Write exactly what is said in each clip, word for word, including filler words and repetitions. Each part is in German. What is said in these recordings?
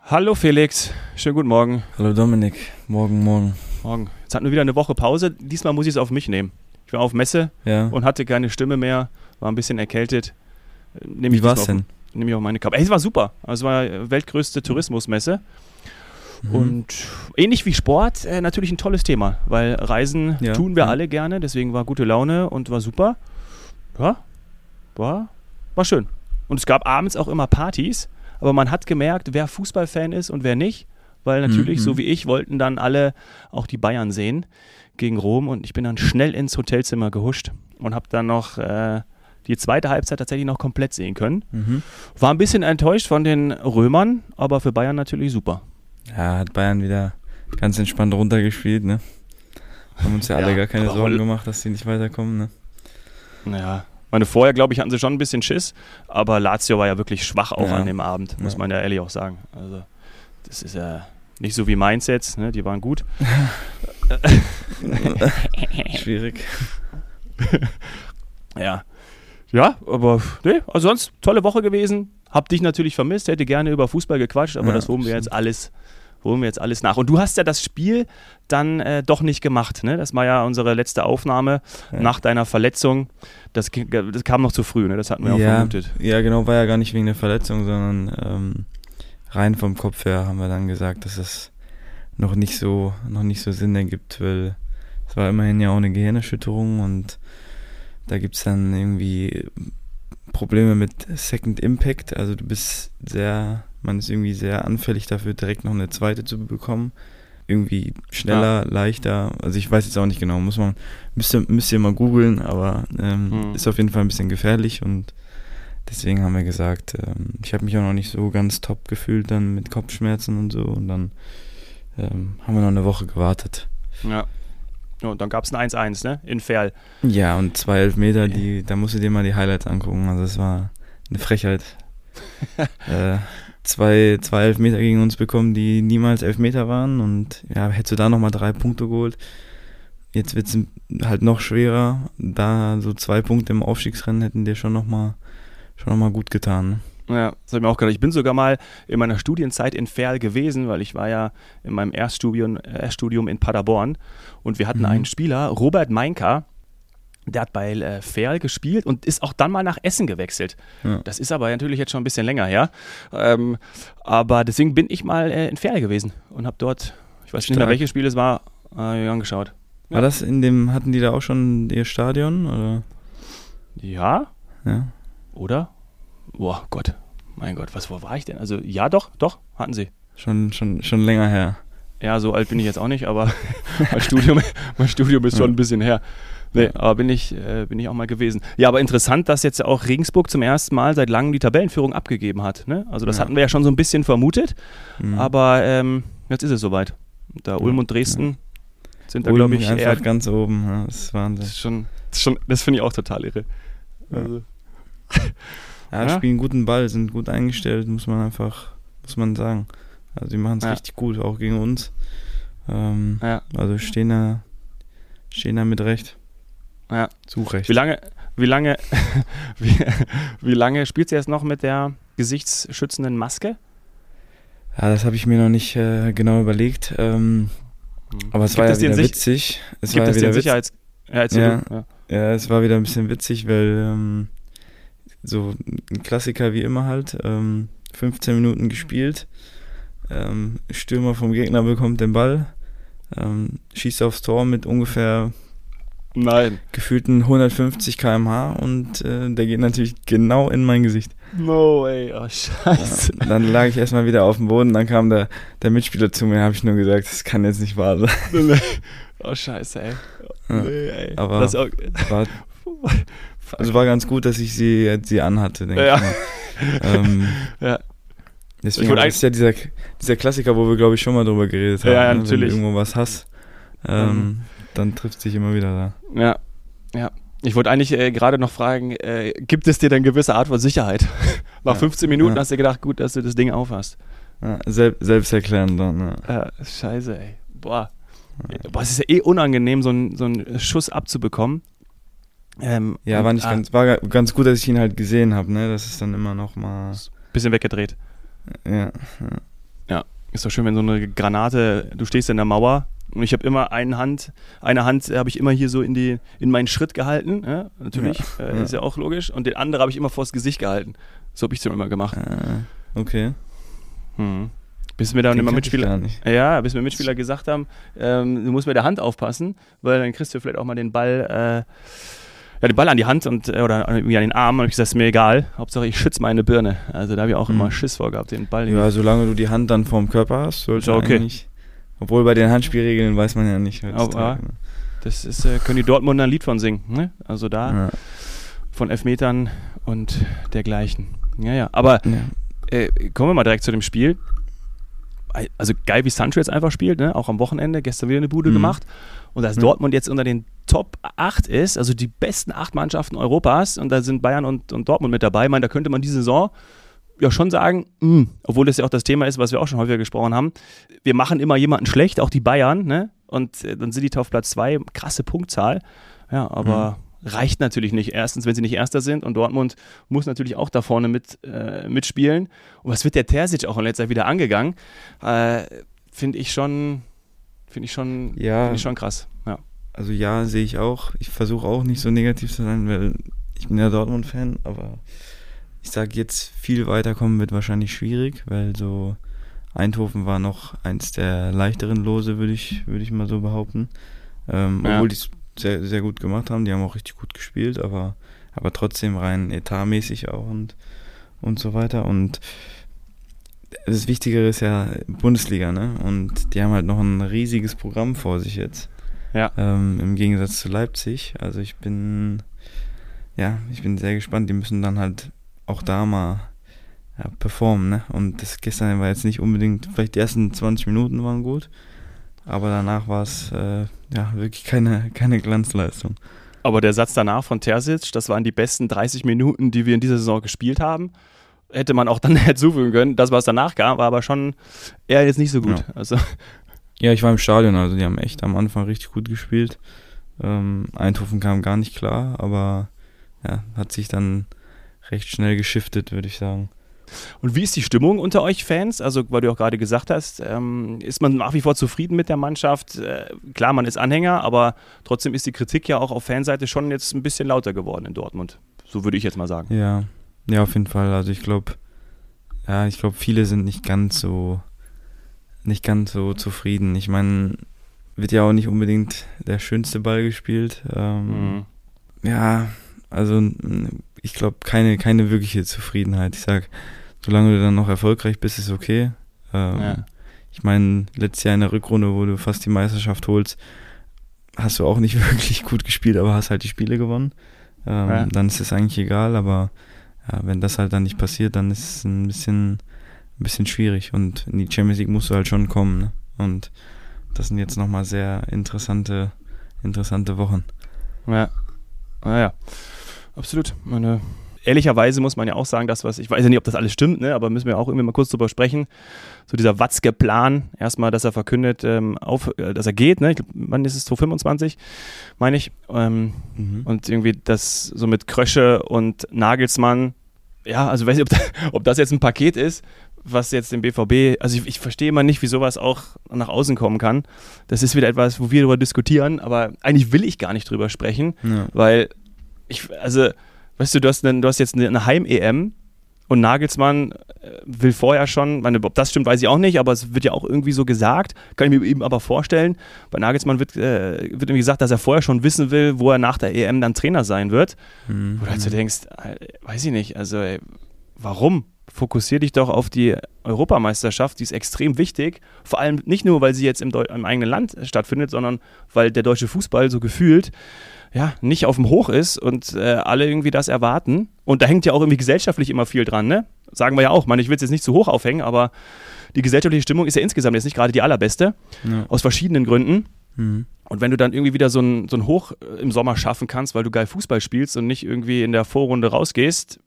Hallo Felix, schönen guten Morgen. Hallo Dominik, morgen, morgen. Morgen. Jetzt hatten wir wieder eine Woche Pause. Diesmal muss ich es auf mich nehmen. Ich war auf Messe ja. und hatte keine Stimme mehr, war ein bisschen erkältet. Nehm Wie war es denn? Nehme ich auf meine Kappe. Ey, es war super. Also, es war weltgrößte Tourismusmesse. Mhm. Und ähnlich wie Sport, äh, natürlich ein tolles Thema, weil Reisen ja, tun wir ja. alle gerne, deswegen war gute Laune und war super. Ja, war, war schön. Und es gab abends auch immer Partys, aber man hat gemerkt, wer Fußballfan ist und wer nicht, weil natürlich, mhm. so wie ich, wollten dann alle auch die Bayern sehen gegen Rom und ich bin dann schnell ins Hotelzimmer gehuscht und habe dann noch äh, die zweite Halbzeit tatsächlich noch komplett sehen können. Mhm. War ein bisschen enttäuscht von den Römern, aber für Bayern natürlich super. Ja, hat Bayern wieder ganz entspannt runtergespielt, ne? Haben uns ja alle ja, gar keine Sorgen gemacht, dass sie nicht weiterkommen, ne? Naja, meine vorher, glaube ich, hatten sie schon ein bisschen Schiss, aber Lazio war ja wirklich schwach auch ja. an dem Abend, muss ja. man ja ehrlich auch sagen. Also, das ist ja nicht so wie Mainz jetzt, ne? Die waren gut. Schwierig. ja. Ja, aber nee, also sonst tolle Woche gewesen. Hab dich natürlich vermisst, hätte gerne über Fußball gequatscht, aber ja, das holen wir jetzt alles, holen wir jetzt alles nach. Und du hast ja das Spiel dann äh, doch nicht gemacht, ne? Das war ja unsere letzte Aufnahme ja. nach deiner Verletzung. Das, das kam noch zu früh, ne? Das hatten wir ja, auch vermutet. Ja, genau, war ja gar nicht wegen der Verletzung, sondern ähm, rein vom Kopf her haben wir dann gesagt, dass es noch nicht so, noch nicht so Sinn ergibt, weil es war immerhin ja auch eine Gehirnerschütterung und da gibt es dann irgendwie Probleme mit Second Impact, also du bist sehr, man ist irgendwie sehr anfällig dafür, direkt noch eine zweite zu bekommen. Irgendwie schneller, ja. leichter, also ich weiß jetzt auch nicht genau, muss man, müsst ihr, müsst ihr mal googeln, aber ähm, hm. ist auf jeden Fall ein bisschen gefährlich und deswegen haben wir gesagt, ähm, ich habe mich auch noch nicht so ganz top gefühlt dann mit Kopfschmerzen und so und dann ähm, haben wir noch eine Woche gewartet. Ja. Und dann gab es ein eins eins, ne? In Verl. Ja, und zwei Elfmeter, die, da musst du dir mal die Highlights angucken. Also es war eine Frechheit. äh, zwei, zwei Elfmeter gegen uns bekommen, die niemals Elfmeter waren. Und ja, hättest du da nochmal drei Punkte geholt. Jetzt wird es halt noch schwerer. Da so zwei Punkte im Aufstiegsrennen hätten dir schon nochmal schon noch mal gut getan, ne? Ja, das habe ich mir auch gedacht. Ich bin sogar mal in meiner Studienzeit in Verl gewesen, weil ich war ja in meinem Erststudium, Erststudium in Paderborn und wir hatten mhm. einen Spieler, Robert Meinka, der hat bei äh, Verl gespielt und ist auch dann mal nach Essen gewechselt. Ja. Das ist aber natürlich jetzt schon ein bisschen länger her. Ähm, aber deswegen bin ich mal äh, in Verl gewesen und habe dort, ich weiß Stark. nicht mehr, welches Spiel es war, äh, angeschaut. Ja. War das in dem, hatten die da auch schon ihr Stadion? Oder? Ja. Ja. Oder? Boah, Gott, mein Gott, was, wo war ich denn? Also, ja, doch, doch, hatten sie. Schon, schon, schon länger her. Ja, so alt bin ich jetzt auch nicht, aber mein Studium, mein Studium ist schon ein bisschen her. Nee, aber bin ich, äh, bin ich auch mal gewesen. Ja, aber interessant, dass jetzt auch Regensburg zum ersten Mal seit langem die Tabellenführung abgegeben hat, ne? Also, das ja. hatten wir ja schon so ein bisschen vermutet, mhm. aber ähm, jetzt ist es soweit. Da Ulm ja. und Dresden ja. sind da, glaube ich, einfach eher ganz oben. Ja, das ist Wahnsinn. Das ist schon, das, ist schon, das finde ich auch total irre. Ja. Also. Ja, ja, spielen guten Ball, sind gut eingestellt, muss man einfach, muss man sagen. Also die machen es ja. richtig gut, auch gegen uns. Ähm, ja. Also stehen da, stehen da mit Recht. Ja. Zu Recht. Wie lange, wie lange, wie, wie lange spielt sie jetzt noch mit der gesichtsschützenden Maske? Ja, das habe ich mir noch nicht äh, genau überlegt. Ähm, aber es gibt war ja wieder Sich- witzig. Es gibt war es wieder den Sicherheits... Ja, ja, ja. ja, es war wieder ein bisschen witzig, weil ähm, so ein Klassiker wie immer halt, ähm, fünfzehn Minuten gespielt, ähm, Stürmer vom Gegner bekommt den Ball, ähm, schießt aufs Tor mit ungefähr Nein. gefühlten hundertfünfzig Kilometer pro Stunde und äh, der geht natürlich genau in mein Gesicht. No way, oh scheiße. Ja, dann lag ich erstmal wieder auf dem Boden, dann kam der, der Mitspieler zu mir, habe ich nur gesagt, das kann jetzt nicht wahr sein. Oh scheiße, ey. Ja, nee, ey. Aber das auch, war, also war ganz gut, dass ich sie, sie anhatte, denke ja. ich mal. ähm, ja. Deswegen das ist ja dieser, dieser Klassiker, wo wir, glaube ich, schon mal drüber geredet haben. Ja, ja, ne? natürlich. Wenn du irgendwo was hast, ähm, mhm. dann trifft sich immer wieder da. Ja, ja. Ich wollte eigentlich äh, gerade noch fragen, äh, gibt es dir denn gewisse Art von Sicherheit? Nach ja. fünfzehn Minuten ja. hast du gedacht, gut, dass du das Ding aufhast. Ja, sel- selbsterklärend dann, ja. ja. Scheiße, ey. Boah. Ja. Boah, es ist ja eh unangenehm, so einen so einen Schuss abzubekommen. Ähm, ja, war nicht ah, ganz, war ganz gut, dass ich ihn halt gesehen habe, ne? Das ist dann immer noch mal... Bisschen weggedreht. Ja, ja. Ja, ist doch schön, wenn so eine Granate, du stehst in der Mauer und ich habe immer eine Hand, eine Hand habe ich immer hier so in die in meinen Schritt gehalten, ja, natürlich, ja. Äh, ist ja auch logisch, und den anderen habe ich immer vors Gesicht gehalten. So habe ich es dann immer gemacht. Äh, okay. Hm. Bis mir dann Den immer Mitspieler, ja, bis mir Mitspieler gesagt haben, ähm, du musst mit der Hand aufpassen, weil dann kriegst du vielleicht auch mal den Ball, äh, ja, den Ball an die Hand und äh, oder irgendwie an den Arm, und ich gesagt, ist mir egal, Hauptsache ich schütze meine Birne. Also da habe ich auch mhm. immer Schiss vor gehabt, den Ball. Ja, solange du die Hand dann vorm Körper hast, sollte okay. eigentlich, obwohl bei den Handspielregeln weiß man ja nicht. Aber, das ist, äh, können die Dortmunder ein Lied von singen, ne? Also da ja. von Elfmetern und dergleichen. Ja, ja, aber ja. Äh, kommen wir mal direkt zu dem Spiel. Also geil, wie Sancho jetzt einfach spielt, ne? Auch am Wochenende, gestern wieder eine Bude mhm. gemacht. Und dass mhm. Dortmund jetzt unter den Top acht ist, also die besten acht Mannschaften Europas, und da sind Bayern und, und Dortmund mit dabei. Ich meine, da könnte man diese Saison ja schon sagen, mh, obwohl das ja auch das Thema ist, was wir auch schon häufiger gesprochen haben, wir machen immer jemanden schlecht, auch die Bayern, ne? Und äh, dann sind die auf Platz zwei, krasse Punktzahl. Ja, aber mhm. reicht natürlich nicht. Erstens, wenn sie nicht Erster sind, und Dortmund muss natürlich auch da vorne mit, äh, mitspielen. Und was wird der Terzic auch in letzter Zeit wieder angegangen? Äh, finde ich schon, finde ich schon, ja, finde ich schon krass. Ja. Also ja, sehe ich auch. Ich versuche auch nicht so negativ zu sein, weil ich bin ja Dortmund-Fan, aber ich sage jetzt, viel weiterkommen wird wahrscheinlich schwierig, weil so Eindhoven war noch eins der leichteren Lose, würde ich, würde ich mal so behaupten. Ähm, ja. Obwohl die es sehr, sehr gut gemacht haben, die haben auch richtig gut gespielt, aber, aber trotzdem rein etatmäßig auch und, und so weiter. Und das Wichtigere ist ja Bundesliga, ne? Und die haben halt noch ein riesiges Programm vor sich jetzt. Ja. Ähm, im Gegensatz zu Leipzig. Also ich bin, ja, ich bin sehr gespannt. Die müssen dann halt auch da mal ja, performen, ne? Und das gestern war jetzt nicht unbedingt, vielleicht die ersten zwanzig Minuten waren gut, aber danach war es äh, ja wirklich keine, keine Glanzleistung. Aber der Satz danach von Terzic, das waren die besten dreißig Minuten, die wir in dieser Saison gespielt haben, hätte man auch dann hinzufügen können. Das, was danach kam, war aber schon eher jetzt nicht so gut. Ja. Also. Ja, ich war im Stadion, also die haben echt am Anfang richtig gut gespielt. Ähm, Eindhoven kam gar nicht klar, aber ja, hat sich dann recht schnell geschiftet, würde ich sagen. Und wie ist die Stimmung unter euch Fans? Also, weil du auch gerade gesagt hast, ähm, ist man nach wie vor zufrieden mit der Mannschaft? Äh, klar, man ist Anhänger, aber trotzdem ist die Kritik ja auch auf Fanseite schon jetzt ein bisschen lauter geworden in Dortmund. So würde ich jetzt mal sagen. Ja, ja, auf jeden Fall. Also ich glaube, ja, ich glaube, viele sind nicht ganz so nicht ganz so zufrieden. Ich meine, wird ja auch nicht unbedingt der schönste Ball gespielt. Ähm, mhm. Ja, also ich glaube, keine, keine wirkliche Zufriedenheit. Ich sag, solange du dann noch erfolgreich bist, ist okay. Ähm, ja. Ich meine, letztes Jahr in der Rückrunde, wo du fast die Meisterschaft holst, hast du auch nicht wirklich gut gespielt, aber hast halt die Spiele gewonnen. Ähm, ja. Dann ist es eigentlich egal, aber ja, wenn das halt dann nicht passiert, dann ist es ein bisschen, ein bisschen schwierig. Und in die Champions League musst du halt schon kommen. Ne? Und das sind jetzt nochmal sehr interessante, interessante Wochen. Ja, naja, absolut. Meine, ehrlicherweise muss man ja auch sagen, das, was, ich weiß ja nicht, ob das alles stimmt, ne, aber müssen wir auch irgendwie mal kurz drüber sprechen. So dieser Watzke-Plan, erstmal, dass er verkündet, ähm, auf, äh, dass er geht, ne? Ich glaub, wann ist es, zwanzig fünfundzwanzig, meine ich. Ähm, mhm. Und irgendwie das so mit Krösche und Nagelsmann, ja, also weiß nicht, ob, da, ob das jetzt ein Paket ist, was jetzt dem B V B, also ich, ich verstehe immer nicht, wie sowas auch nach außen kommen kann. Das ist wieder etwas, wo wir darüber diskutieren, aber eigentlich will ich gar nicht drüber sprechen, ja. weil ich, also, weißt du, du hast, eine, du hast jetzt eine, eine Heim-E M und Nagelsmann will vorher schon, meine, ob das stimmt, weiß ich auch nicht, aber es wird ja auch irgendwie so gesagt, kann ich mir eben aber vorstellen, bei Nagelsmann wird, äh, wird irgendwie gesagt, dass er vorher schon wissen will, wo er nach der E M dann Trainer sein wird. Mhm. Wo du halt so denkst, weiß ich nicht, also ey, warum? Fokussier dich doch auf die Europameisterschaft, die ist extrem wichtig, vor allem nicht nur, weil sie jetzt im, Deu- im eigenen Land stattfindet, sondern weil der deutsche Fußball so gefühlt ja, nicht auf dem Hoch ist und äh, alle irgendwie das erwarten. Und da hängt ja auch irgendwie gesellschaftlich immer viel dran, ne? Sagen wir ja auch. Ich meine, ich will es jetzt nicht zu hoch aufhängen, aber die gesellschaftliche Stimmung ist ja insgesamt jetzt nicht gerade die allerbeste, ja. Aus verschiedenen Gründen. Mhm. Und wenn du dann irgendwie wieder so ein, so ein Hoch im Sommer schaffen kannst, weil du geil Fußball spielst und nicht irgendwie in der Vorrunde rausgehst,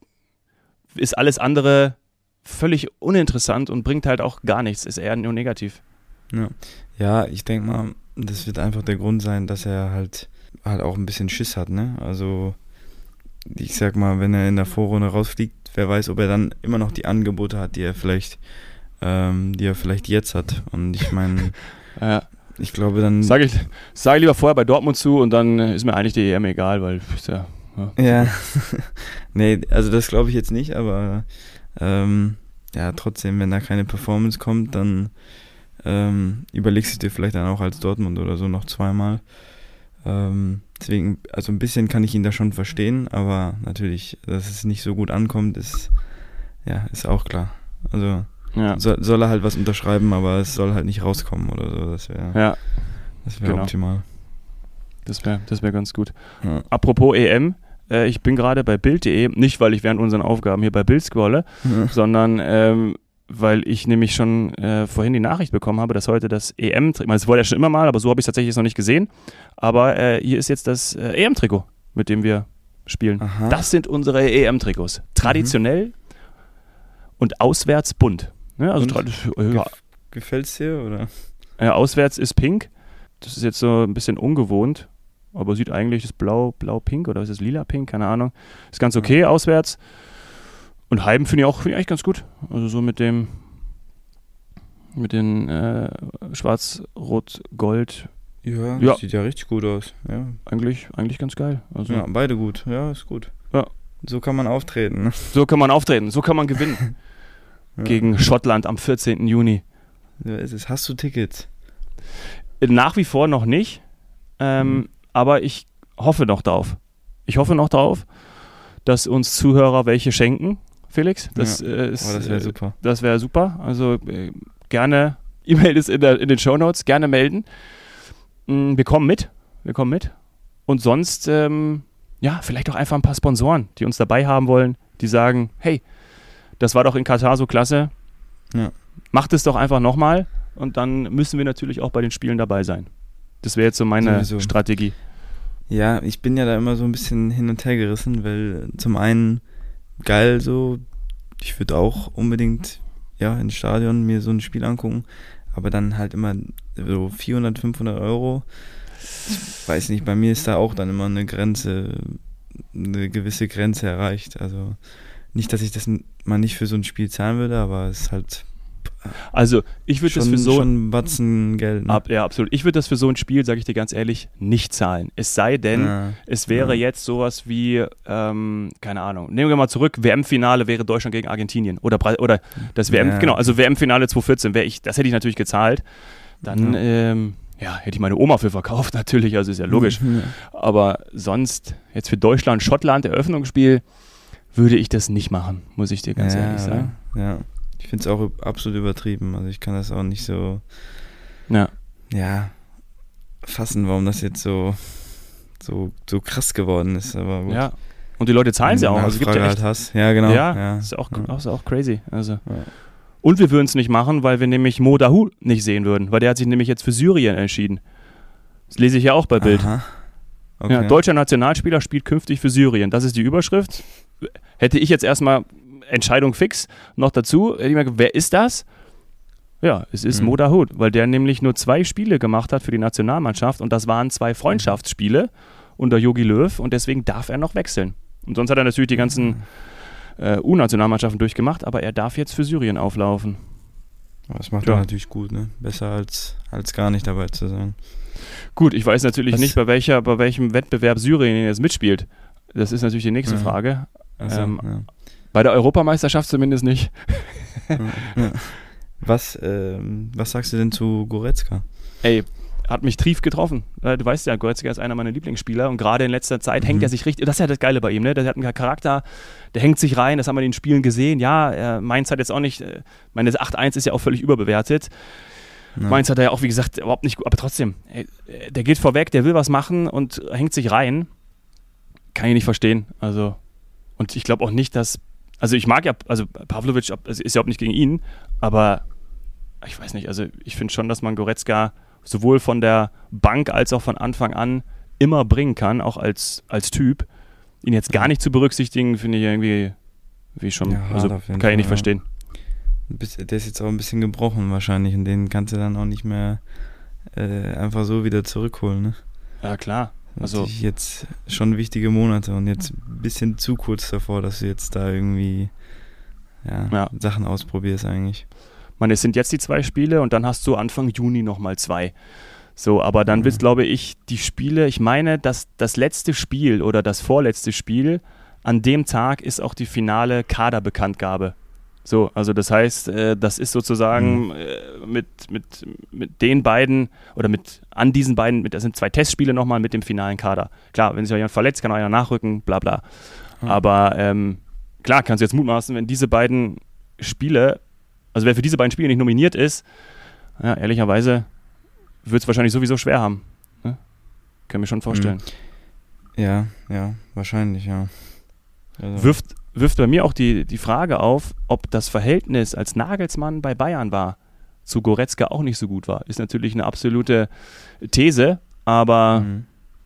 ist alles andere völlig uninteressant und bringt halt auch gar nichts, ist eher nur negativ. Ja, ja, ich denke mal, das wird einfach der Grund sein, dass er halt, halt auch ein bisschen Schiss hat, ne? Also ich sag mal, wenn er in der Vorrunde rausfliegt, wer weiß, ob er dann immer noch die Angebote hat, die er vielleicht ähm, die er vielleicht jetzt hat. Und ich meine, ja. ich glaube dann... Sag ich, sag ich lieber vorher bei Dortmund zu und dann ist mir eigentlich die E M egal, weil... Ja, ja. ja. nee, also das glaube ich jetzt nicht, aber ähm, ja, trotzdem, wenn da keine Performance kommt, dann ähm, überlegst du dir vielleicht dann auch als Dortmund oder so noch zweimal. Ähm, deswegen, also ein bisschen kann ich ihn da schon verstehen, aber natürlich, dass es nicht so gut ankommt, ist ja, ist auch klar. Also ja. soll, soll er halt was unterschreiben, aber es soll halt nicht rauskommen oder so. Das wäre ja. das wäre genau. optimal. Das wäre das wär ganz gut. Ja. Apropos E M, äh, ich bin gerade bei Bild punkt de, nicht weil ich während unseren Aufgaben hier bei Bild scrolle, ja. sondern ähm, weil ich nämlich schon äh, vorhin die Nachricht bekommen habe, dass heute das E M-Trikot, das wollte ja schon immer mal, aber so habe ich es tatsächlich jetzt noch nicht gesehen, aber äh, hier ist jetzt das äh, E M-Trikot, mit dem wir spielen. Aha. Das sind unsere E M-Trikots. Traditionell mhm. und auswärts bunt. Ja, also und äh, ja. Gefällt's dir, oder? Ja, auswärts ist pink. Das ist jetzt so ein bisschen ungewohnt, aber sieht eigentlich das blau, blau-pink oder ist das lila-pink, keine Ahnung. Ist ganz okay ja. auswärts. Und Heim finde ich auch find ich eigentlich ganz gut. Also so mit dem mit den äh, Schwarz-Rot-Gold. Ja, das ja, sieht ja richtig gut aus. Ja. Eigentlich, eigentlich ganz geil. Also, ja, beide gut. Ja, ist gut. Ja. So kann man auftreten. Ne? So kann man auftreten. So kann man gewinnen. ja. Gegen Schottland am vierzehnten Juni. Ja, ist es. Hast du Tickets? Nach wie vor noch nicht. Ähm, mhm. Aber ich hoffe noch drauf. Ich hoffe noch drauf, dass uns Zuhörer welche schenken. Felix, das, ja. äh, ist, oh, das wäre super. Das wäre super. Also äh, gerne, E-Mail ist in, der, in den Shownotes, gerne melden. Mm, wir kommen mit. Wir kommen mit. Und sonst, ähm, ja, vielleicht auch einfach ein paar Sponsoren, die uns dabei haben wollen, die sagen, hey, das war doch in Katar so klasse. Ja. Macht es doch einfach nochmal und dann müssen wir natürlich auch bei den Spielen dabei sein. Das wäre jetzt so meine Sowieso. Strategie. Ja, ich bin ja da immer so ein bisschen hin und her gerissen, weil zum einen geil so, ich würde auch unbedingt ja ins Stadion mir so ein Spiel angucken, aber dann halt immer so vierhundert, fünfhundert Euro. Ich weiß nicht, bei mir ist da auch dann immer eine Grenze, eine gewisse Grenze erreicht. Also nicht, dass ich das mal nicht für so ein Spiel zahlen würde, aber es ist halt Also ich würde das für so schon ein Batzen Geld. Ne? Ab, ja, absolut. Ich würde das für so ein Spiel, sage ich dir ganz ehrlich, nicht zahlen. Es sei denn, ja. es wäre ja. jetzt sowas wie, ähm, keine Ahnung, nehmen wir mal zurück, W M-Finale wäre Deutschland gegen Argentinien oder, oder das W M, ja. genau, also W M-Finale zwanzig vierzehn, wäre ich, das hätte ich natürlich gezahlt. Dann, ja. Ähm, ja, hätte ich meine Oma für verkauft, natürlich, also ist ja logisch. Ja. Aber sonst, jetzt für Deutschland, Schottland, Eröffnungsspiel, würde ich das nicht machen, muss ich dir ganz ja, ehrlich sagen. Ja. Ich finde es auch absolut übertrieben. Also ich kann das auch nicht so ja. ja fassen, warum das jetzt so, so, so krass geworden ist. Aber gut. Ja. Und die Leute zahlen es ja auch. Also gibt ja, echt, halt hast. ja, genau. Ja, ja. Ist, auch, ja. ist auch crazy. Also. Ja. Und wir würden es nicht machen, weil wir nämlich Mo Dahoud nicht sehen würden, weil der hat sich nämlich jetzt für Syrien entschieden. Das lese ich ja auch bei Bild. Okay. Ja, deutscher Nationalspieler spielt künftig für Syrien. Das ist die Überschrift. Hätte ich jetzt erstmal Entscheidung fix noch dazu. Ich meine, wer ist das? Ja, es ist mhm. Mo Dahoud, weil der nämlich nur zwei Spiele gemacht hat für die Nationalmannschaft und das waren zwei Freundschaftsspiele unter Jogi Löw und deswegen darf er noch wechseln. Und sonst hat er natürlich die ganzen äh, U-Nationalmannschaften durchgemacht, aber er darf jetzt für Syrien auflaufen. Aber das macht ja. er natürlich gut, ne? Besser als, als gar nicht dabei zu sein. Gut, ich weiß natürlich Was? nicht, bei, welcher, bei welchem Wettbewerb Syrien jetzt mitspielt. Das ist natürlich die nächste ja. Frage. Also, ähm, ja. Bei der Europameisterschaft zumindest nicht. ja, ja. Was, ähm, was sagst du denn zu Goretzka? Ey, hat mich trief getroffen. Du weißt ja, Goretzka ist einer meiner Lieblingsspieler und gerade in letzter Zeit mhm. hängt er sich richtig, das ist ja das Geile bei ihm, ne? Der hat einen Charakter, der hängt sich rein, das haben wir in den Spielen gesehen. Ja, Mainz hat jetzt auch nicht, meine acht eins ist ja auch völlig überbewertet. Ja. Mainz hat er ja auch, wie gesagt, überhaupt nicht gut, aber trotzdem, ey, der geht vorweg, der will was machen und hängt sich rein. Kann ich nicht verstehen. Also, und ich glaube auch nicht, dass Also ich mag ja, also Pavlovic ist ja überhaupt nicht gegen ihn, aber ich weiß nicht, also ich finde schon, dass man Goretzka sowohl von der Bank als auch von Anfang an immer bringen kann, auch als, als Typ. Ihn jetzt gar nicht zu berücksichtigen, finde ich irgendwie, wie schon, ja, also kann Fall, ich nicht ja. verstehen. Der ist jetzt auch ein bisschen gebrochen wahrscheinlich und den kannst du dann auch nicht mehr äh, einfach so wieder zurückholen, ne? Ja, klar. Also jetzt schon wichtige Monate und jetzt ein bisschen zu kurz davor, dass du jetzt da irgendwie ja, ja. Sachen ausprobierst eigentlich. meine, es sind jetzt die zwei Spiele und dann hast du Anfang Juni nochmal zwei. So, aber dann wird, glaube ich, die Spiele, ich meine, dass das letzte Spiel oder das vorletzte Spiel an dem Tag ist auch die finale Kaderbekanntgabe. So, also das heißt, äh, das ist sozusagen mhm. äh, mit, mit, mit den beiden oder mit an diesen beiden, mit, das sind zwei Testspiele nochmal mit dem finalen Kader. Klar, wenn sich jemand verletzt, kann auch einer nachrücken, bla bla. Mhm. Aber ähm, klar, kannst du jetzt mutmaßen, wenn diese beiden Spiele, also wer für diese beiden Spiele nicht nominiert ist, ja, ehrlicherweise wird es wahrscheinlich sowieso schwer haben. Ne? Kann mir schon vorstellen. Mhm. Ja, ja, wahrscheinlich, ja. Also. Wirft, wirft bei mir auch die, die Frage auf, ob das Verhältnis, als Nagelsmann bei Bayern war, zu Goretzka auch nicht so gut war. Ist natürlich eine absolute These, aber mhm.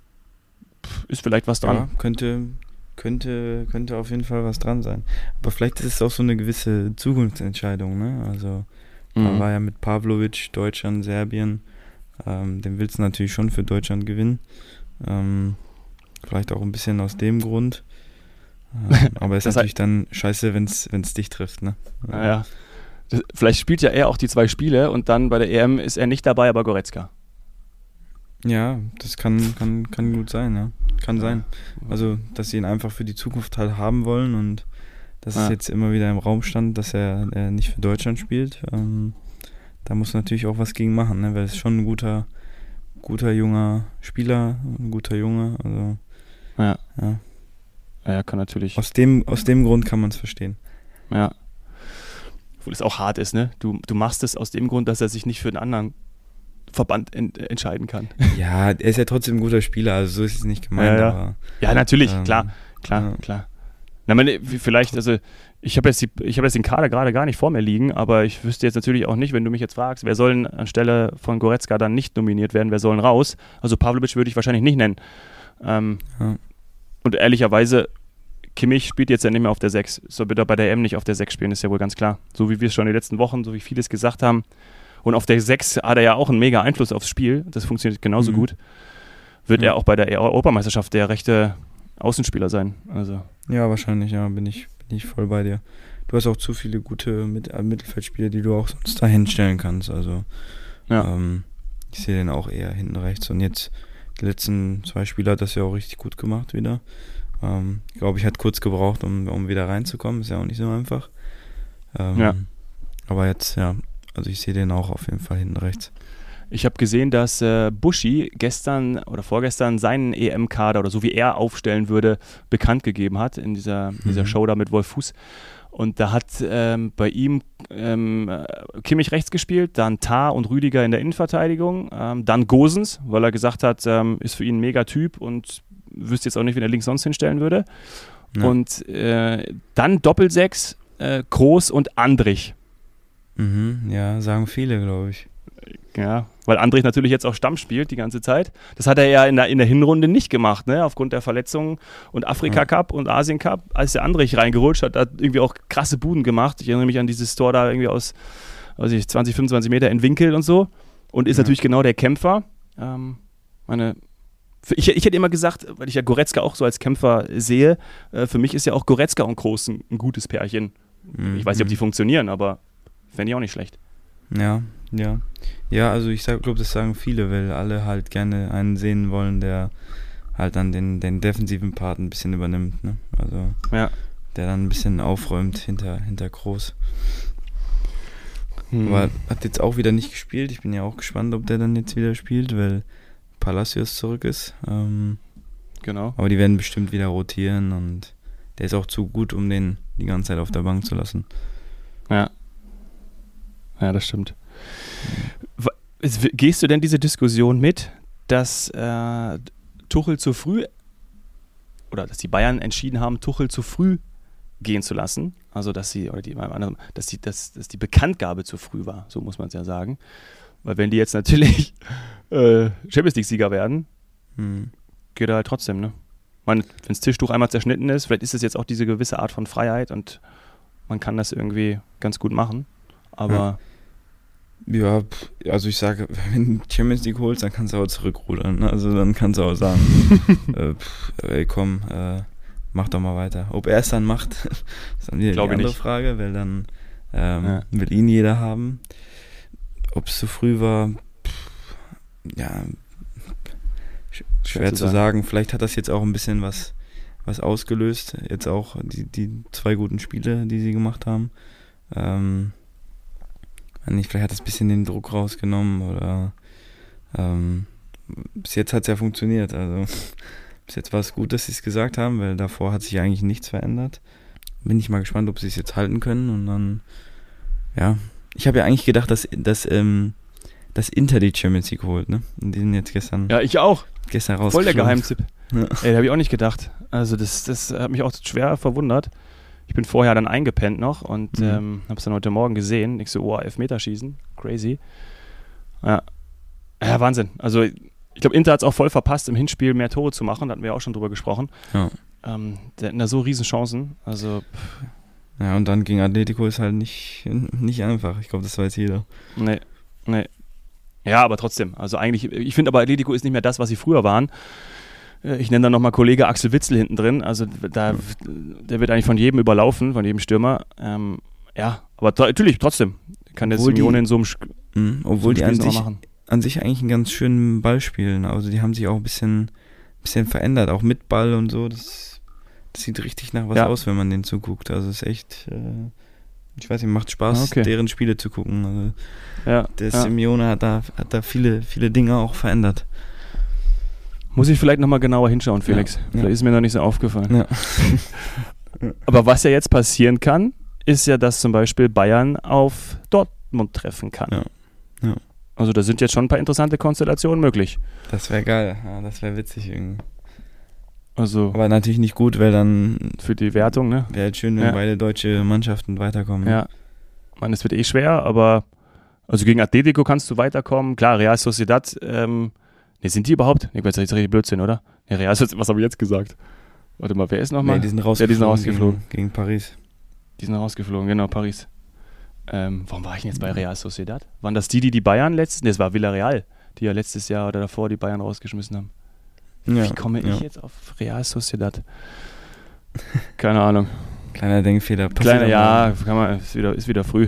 ist vielleicht was dran. Ja, könnte, könnte, könnte auf jeden Fall was dran sein. Aber vielleicht ist es auch so eine gewisse Zukunftsentscheidung, ne? Also mhm. da war ja mit Pavlovic, Deutschland, Serbien, ähm, den willst du natürlich schon für Deutschland gewinnen. Ähm, vielleicht auch ein bisschen aus dem Grund. Aber es ist natürlich dann scheiße, wenn es dich trifft, ne? Naja. Das, vielleicht spielt ja er auch die zwei Spiele und dann bei der E M ist er nicht dabei, aber Goretzka. Ja, das kann, kann, kann gut sein, ja. Kann sein. Also, dass sie ihn einfach für die Zukunft halt haben wollen und dass ja. es jetzt immer wieder im Raum stand, dass er, er nicht für Deutschland spielt. Ähm, da muss natürlich auch was gegen machen, ne? Weil es ist schon ein guter, guter junger Spieler, ein guter Junge. Also, ja. ja. Ja, kann natürlich. Aus dem, aus dem Grund kann man es verstehen. Ja. Obwohl es auch hart ist, ne? Du, du machst es aus dem Grund, dass er sich nicht für einen anderen Verband ent- entscheiden kann. Ja, er ist ja trotzdem ein guter Spieler, also so ist es nicht gemeint. Ja, ja. Aber, ja natürlich, ähm, klar, klar, ja. klar. Na, meine, vielleicht, also ich habe jetzt, die, ich hab jetzt den Kader gerade gar nicht vor mir liegen, aber ich wüsste jetzt natürlich auch nicht, wenn du mich jetzt fragst, wer soll denn anstelle von Goretzka dann nicht nominiert werden, wer soll denn raus? Also Pavlovic würde ich wahrscheinlich nicht nennen. Ähm, ja. Und ehrlicherweise, Kimmich spielt jetzt ja nicht mehr auf der sechs. Soll bitte bei der E M nicht auf der sechs spielen, ist ja wohl ganz klar. So wie wir es schon in den letzten Wochen, so wie viele es gesagt haben. Und auf der sechs hat er ja auch einen mega Einfluss aufs Spiel. Das funktioniert genauso mhm. gut. Wird mhm. er auch bei der Europameisterschaft der rechte Außenspieler sein. Also. Ja, wahrscheinlich, ja, bin ich, bin ich voll bei dir. Du hast auch zu viele gute Mit- Mittelfeldspieler, die du auch sonst da hinstellen kannst. Also ja. ähm, ich sehe den auch eher hinten rechts. Und jetzt die letzten zwei Spiele hat das ja auch richtig gut gemacht wieder. Ähm, ich glaube, ich hat kurz gebraucht, um, um wieder reinzukommen. Ist ja auch nicht so einfach. Ähm, ja. Aber jetzt, ja, also ich sehe den auch auf jeden Fall hinten rechts. Ich habe gesehen, dass äh, Buschi gestern oder vorgestern seinen E M-Kader oder so wie er aufstellen würde, bekannt gegeben hat in dieser, mhm. dieser Show da mit Wolf Fuß. Und da hat ähm, bei ihm ähm, Kimmich rechts gespielt, dann Tah und Rüdiger in der Innenverteidigung, ähm, dann Gosens, weil er gesagt hat, ähm, ist für ihn ein Megatyp und wüsste jetzt auch nicht, wen er links sonst hinstellen würde. Ja. Und äh, dann Doppelsechs, äh, Kroos und Andrich. Mhm, ja, sagen viele, glaube ich. Ja, weil Andrich natürlich jetzt auch Stamm spielt die ganze Zeit. Das hat er ja in der, in der Hinrunde nicht gemacht, ne? Aufgrund der Verletzungen und Afrika-Cup ja. und Asien-Cup. Als der Andrich reingerutscht hat, hat irgendwie auch krasse Buden gemacht. Ich erinnere mich an dieses Tor da irgendwie aus weiß ich, zwanzig, fünfundzwanzig Meter in Winkel und so. Und ist ja. natürlich genau der Kämpfer. Ähm, meine, ich, ich hätte immer gesagt, weil ich ja Goretzka auch so als Kämpfer sehe, äh, für mich ist ja auch Goretzka und Kroos ein, ein gutes Pärchen. Mhm. Ich weiß nicht, ob die funktionieren, aber fände ich auch nicht schlecht. Ja, ja. Ja, also ich glaube, das sagen viele, weil alle halt gerne einen sehen wollen, der halt dann den, den defensiven Part ein bisschen übernimmt, ne? Also ja. der dann ein bisschen aufräumt hinter, hinter Kroos. Hm. Aber hat jetzt auch wieder nicht gespielt. Ich bin ja auch gespannt, ob der dann jetzt wieder spielt, weil Palacios zurück ist. Ähm, genau. Aber die werden bestimmt wieder rotieren und der ist auch zu gut, um den die ganze Zeit auf der Bank zu lassen. Ja. Ja, das stimmt. Gehst du denn diese Diskussion mit, dass äh, Tuchel zu früh oder dass die Bayern entschieden haben, Tuchel zu früh gehen zu lassen? Also dass sie oder die, dass die, dass, dass die Bekanntgabe zu früh war, so muss man es ja sagen. Weil wenn die jetzt natürlich äh, Champions League-Sieger werden, hm. geht er halt trotzdem, ne? Wenn das Tischtuch einmal zerschnitten ist, vielleicht ist es jetzt auch diese gewisse Art von Freiheit und man kann das irgendwie ganz gut machen. Aber ja, ja, also ich sage, wenn du Champions League holst, dann kannst du auch zurückrudern. Ne? Also dann kannst du auch sagen, äh, pff, ey komm, äh, mach doch mal weiter. Ob er es dann macht, ist dann wieder die andere nicht. Frage, weil dann Ähm, Ja. Will ihn jeder haben. Ob es zu früh war, pff, ja, sch- schwer zu sagen. sagen. Vielleicht hat das jetzt auch ein bisschen was, was ausgelöst. Jetzt auch die, die zwei guten Spiele, die sie gemacht haben. Ähm, nicht, vielleicht hat das ein bisschen den Druck rausgenommen oder ähm, bis jetzt hat es ja funktioniert. Also bis jetzt war es gut, dass sie es gesagt haben, weil davor hat sich eigentlich nichts verändert. Bin ich mal gespannt, ob sie es jetzt halten können und dann, ja, ich habe ja eigentlich gedacht, dass, dass, ähm, dass Inter die Champions League holt, ne? Und die sind jetzt gestern, Ja, ich auch. gestern raus. Voll der Geheimtipp. Ja. Ey, da habe ich auch nicht gedacht. Also das, das hat mich auch schwer verwundert. Ich bin vorher dann eingepennt noch und Mhm. ähm, habe es dann heute Morgen gesehen. Ich so, oh, Elfmeterschießen. Crazy. Ja. Ja, Wahnsinn. Also ich glaube, Inter hat es auch voll verpasst, im Hinspiel mehr Tore zu machen. Da hatten wir ja auch schon drüber gesprochen. Ja. Ähm, die hatten da so riesen Chancen. Also, pff, Ja, und dann gegen Atletico ist halt nicht, nicht einfach. Ich glaube, das weiß jeder. nee, nee. Ja, aber trotzdem. Also eigentlich, ich finde aber, Atletico ist nicht mehr das, was sie früher waren. Äh, Ich nenne dann nochmal Kollege Axel Witsel hinten drin. Also da, Ja. der wird eigentlich von jedem überlaufen, von jedem Stürmer. Ähm, ja, aber tr- natürlich, trotzdem kann der Obwohl die- Simeone in so einem, Sch- Mhm. so Obwohl einem die Spiel an noch sich, machen. an sich eigentlich einen ganz schönen Ball spielen. Also die haben sich auch ein bisschen, bisschen verändert, auch mit Ball und so. Das, das sieht richtig nach was Ja. aus, wenn man denen zuguckt. Also es ist echt, äh, ich weiß nicht, macht Spaß, Ah, okay. deren Spiele zu gucken. Also Ja, der ja. Simeone hat da, hat da viele, viele Dinge auch verändert. Muss ich vielleicht nochmal genauer hinschauen, Felix. Ja, Vielleicht ja. ist mir noch nicht so aufgefallen. Ja. Aber was ja jetzt passieren kann, ist ja, dass zum Beispiel Bayern auf Dortmund treffen kann. Ja. Ja. Also da sind jetzt schon ein paar interessante Konstellationen möglich. Das wäre geil, ja, das wäre witzig irgendwie. Also Aber natürlich nicht gut, weil dann für die Wertung, ne? wäre halt schön, wenn Ja. beide deutsche Mannschaften weiterkommen. Ja. Ich meine, es wird eh schwer, aber also gegen Atletico kannst du weiterkommen. Klar, Real Sociedad, ähm, ne, sind die überhaupt? Ne, das ist richtig Blödsinn, oder? Ne, Real Sociedad, was habe ich jetzt gesagt? Warte mal, wer ist nochmal? Nee, die sind Ja, die rausgeflogen, sind rausgeflogen. Gegen, gegen Paris. Die sind rausgeflogen, genau, Paris. Ähm, warum war ich denn jetzt bei Real Sociedad? Waren das die, die die Bayern letztes, ne, es war Villarreal, die ja letztes Jahr oder davor die Bayern rausgeschmissen haben. Ja, Wie komme ich ja. jetzt auf Real Sociedad? Keine Ahnung. Kleiner Denkfehler. Passiert Kleiner, aber. ja, kann man, ist wieder, ist wieder früh.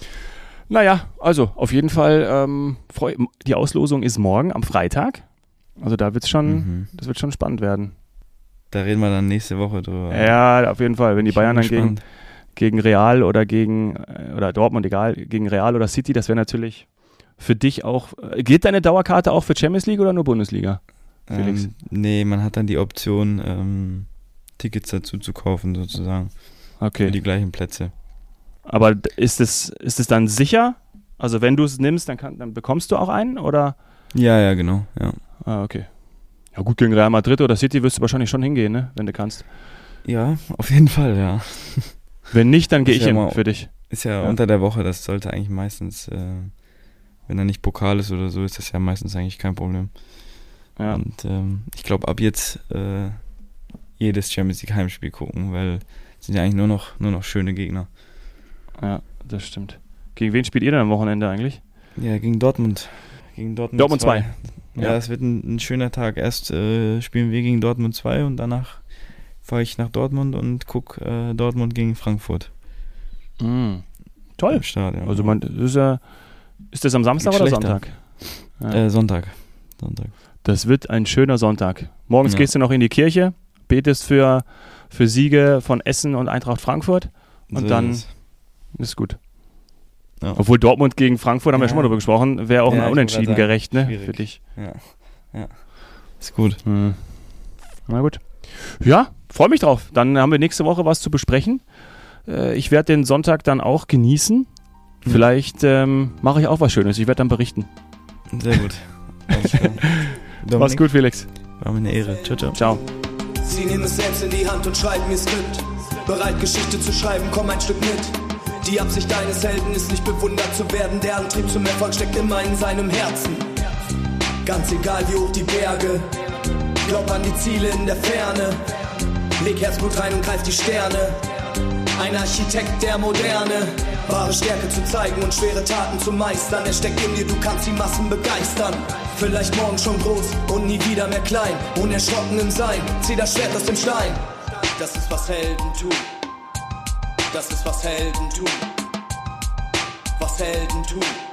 Naja, also auf jeden Fall, ähm, freu, die Auslosung ist morgen am Freitag. Also da wird's schon, Mhm. das wird schon spannend werden. Da reden wir dann nächste Woche drüber. Ja, auf jeden Fall. Wenn die Ich bin Bayern dann gegen, gespannt. gegen Real oder gegen, äh, oder Dortmund, egal, gegen Real oder City, das wäre natürlich für dich auch, äh, gilt deine Dauerkarte auch für Champions League oder nur Bundesliga? Felix? Ähm, nee, man hat dann die Option, ähm, Tickets dazu zu kaufen, sozusagen. Für Okay. die gleichen Plätze. Aber d- ist es, ist es dann sicher? Also wenn du es nimmst, dann, kann, dann bekommst du auch einen, oder? Ja, ja, genau. Ja, Ah, okay. Ja gut, gegen Real Madrid oder City wirst du wahrscheinlich schon hingehen, ne? Wenn du kannst. ja auf jeden Fall, ja. Wenn nicht, dann gehe Ist ich ja hin mal- für dich. Ist ja, Ja. unter der Woche, das sollte eigentlich meistens, äh, wenn er nicht Pokal ist oder so, ist das ja meistens eigentlich kein Problem. Ja. Und ähm, ich glaube, ab jetzt äh, jedes Champions League Heimspiel gucken, weil es sind ja eigentlich nur noch, nur noch schöne Gegner. Ja, das stimmt. Gegen wen spielt ihr denn am Wochenende eigentlich? Ja, gegen Dortmund. Gegen Dortmund, Dortmund zwei. Ja, Ja. es wird ein, ein schöner Tag. Erst äh, spielen wir gegen Dortmund zwei und danach fahre ich nach Dortmund und gucke äh, Dortmund gegen Frankfurt. Mhm. Toll. Im Stadion. Also man, das ist ja, ist das am Samstag oder Schlechter. Sonntag? Ja. äh, Sonntag. Sonntag. Das wird ein schöner Sonntag. Morgens Ja. gehst du noch in die Kirche, betest für, für Siege von Essen und Eintracht Frankfurt und So dann ist es. ist gut. Ja. Obwohl Dortmund gegen Frankfurt, haben wir Ja. schon mal drüber gesprochen, wäre auch Ja, ein ich Unentschieden wollte gerade gerecht, ne? schwierig. Für dich. Ja. Ja. Ist gut. Hm. Na gut. Ja, freue mich drauf. Dann haben wir nächste Woche was zu besprechen. Äh, ich werde den Sonntag dann auch genießen. Ja. Vielleicht ähm, mache ich auch was Schönes. Ich werde dann berichten. Sehr gut. Alles klar. Mach's Dominik, gut, Felix. war mir eine Ehre. Ciao, ciao. Ciao. Sie nehmen es selbst in die Hand und schreiben ihr Skript. Bereit, Geschichte zu schreiben, komm ein Stück mit. Die Absicht eines Helden ist nicht bewundert zu werden. Der Antrieb zum Erfolg steckt immer in seinem Herzen. Ganz egal wie hoch die Berge, glaub an die Ziele in der Ferne. Leg Herzblut rein und greif die Sterne. Ein Architekt der Moderne. Wahre Stärke zu zeigen und schwere Taten zu meistern. Er steckt in dir, du kannst die Massen begeistern. Vielleicht morgen schon groß und nie wieder mehr klein. Unerschrocken im Sein, zieh das Schwert aus dem Stein. Das ist was Helden tun. Das ist was Helden tun. was Helden tun.